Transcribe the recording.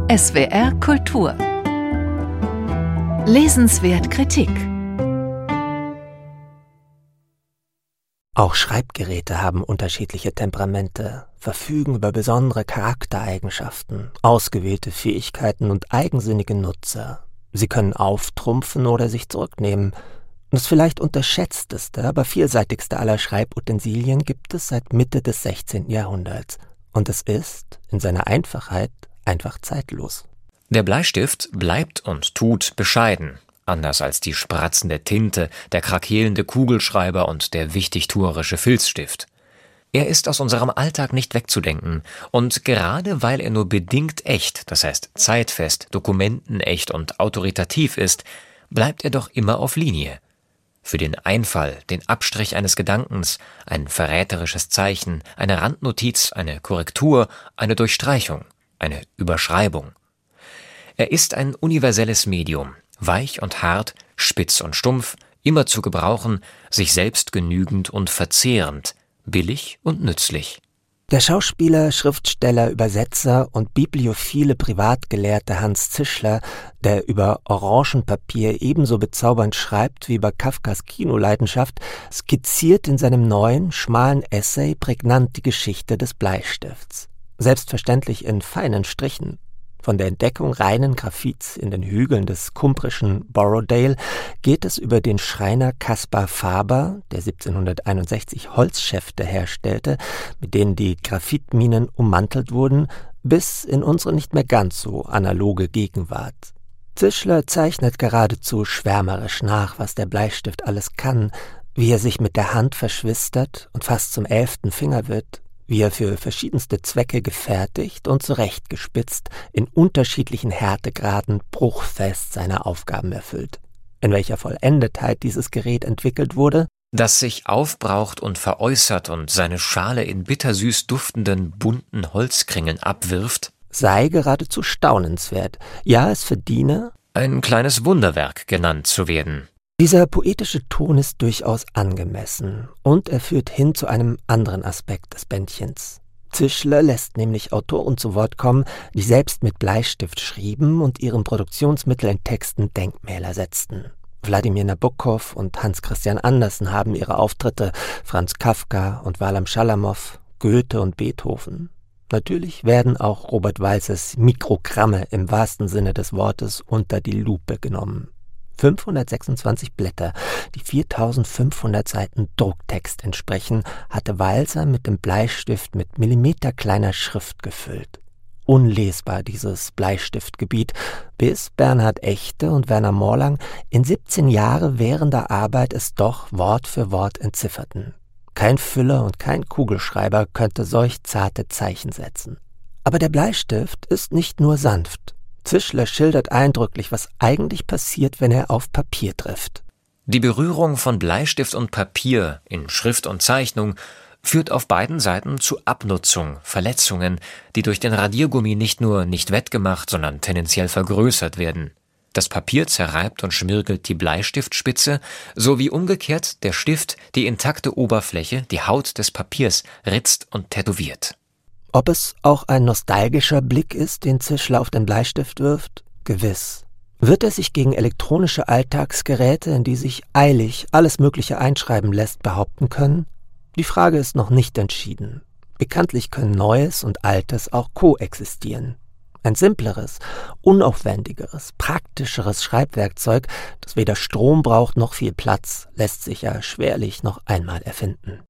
SWR Kultur. Lesenswert Kritik. Auch Schreibgeräte haben unterschiedliche Temperamente, verfügen über besondere Charaktereigenschaften, ausgewählte Fähigkeiten und eigensinnige Nutzer. Sie können auftrumpfen oder sich zurücknehmen. Das vielleicht unterschätzteste, aber vielseitigste aller Schreibutensilien gibt es seit Mitte des 16. Jahrhunderts. Und es ist, in seiner Einfachheit, einfach zeitlos. Der Bleistift bleibt und tut bescheiden. Anders als die spratzende Tinte, der krakelende Kugelschreiber und der wichtigtuerische Filzstift. Er ist aus unserem Alltag nicht wegzudenken. Und gerade weil er nur bedingt echt, das heißt zeitfest, dokumentenecht und autoritativ ist, bleibt er doch immer auf Linie. Für den Einfall, den Abstrich eines Gedankens, ein verräterisches Zeichen, eine Randnotiz, eine Korrektur, eine Durchstreichung, eine Überschreibung. Er ist ein universelles Medium, weich und hart, spitz und stumpf, immer zu gebrauchen, sich selbst genügend und verzehrend, billig und nützlich. Der Schauspieler, Schriftsteller, Übersetzer und bibliophile Privatgelehrte Hans Zischler, der über Orangenpapier ebenso bezaubernd schreibt wie über Kafkas Kinoleidenschaft, skizziert in seinem neuen, schmalen Essay prägnant die Geschichte des Bleistifts. Selbstverständlich in feinen Strichen. Von der Entdeckung reinen Graphits in den Hügeln des kumbrischen Borrowdale geht es über den Schreiner Caspar Faber, der 1761 Holzschäfte herstellte, mit denen die Graphitminen ummantelt wurden, bis in unsere nicht mehr ganz so analoge Gegenwart. Zischler zeichnet geradezu schwärmerisch nach, was der Bleistift alles kann, wie er sich mit der Hand verschwistert und fast zum 11. Finger wird, wie er für verschiedenste Zwecke gefertigt und zurechtgespitzt in unterschiedlichen Härtegraden bruchfest seine Aufgaben erfüllt. In welcher Vollendetheit dieses Gerät entwickelt wurde, das sich aufbraucht und veräußert und seine Schale in bittersüß duftenden, bunten Holzkringeln abwirft, sei geradezu staunenswert. Ja, es verdiene, ein kleines Wunderwerk genannt zu werden. Dieser poetische Ton ist durchaus angemessen und er führt hin zu einem anderen Aspekt des Bändchens. Zischler lässt nämlich Autoren zu Wort kommen, die selbst mit Bleistift schrieben und ihren Produktionsmittel in Texten Denkmäler setzten. Wladimir Nabokov und Hans Christian Andersen haben ihre Auftritte, Franz Kafka und Warlam Schalamow, Goethe und Beethoven. Natürlich werden auch Robert Walses Mikrogramme im wahrsten Sinne des Wortes unter die Lupe genommen. 526 Blätter, die 4500 Seiten Drucktext entsprechen, hatte Walser mit dem Bleistift mit millimeterkleiner Schrift gefüllt. Unlesbar dieses Bleistiftgebiet, bis Bernhard Echte und Werner Morlang in 17 Jahre währender Arbeit es doch Wort für Wort entzifferten. Kein Füller und kein Kugelschreiber könnte solch zarte Zeichen setzen. Aber der Bleistift ist nicht nur sanft. Zischler schildert eindrücklich, was eigentlich passiert, wenn er auf Papier trifft. Die Berührung von Bleistift und Papier in Schrift und Zeichnung führt auf beiden Seiten zu Abnutzung, Verletzungen, die durch den Radiergummi nicht nur nicht wettgemacht, sondern tendenziell vergrößert werden. Das Papier zerreibt und schmirgelt die Bleistiftspitze, sowie umgekehrt der Stift die intakte Oberfläche, die Haut des Papiers, ritzt und tätowiert. Ob es auch ein nostalgischer Blick ist, den Zischler auf den Bleistift wirft? Gewiss. Wird er sich gegen elektronische Alltagsgeräte, in die sich eilig alles Mögliche einschreiben lässt, behaupten können? Die Frage ist noch nicht entschieden. Bekanntlich können Neues und Altes auch koexistieren. Ein simpleres, unaufwendigeres, praktischeres Schreibwerkzeug, das weder Strom braucht noch viel Platz, lässt sich ja schwerlich noch einmal erfinden.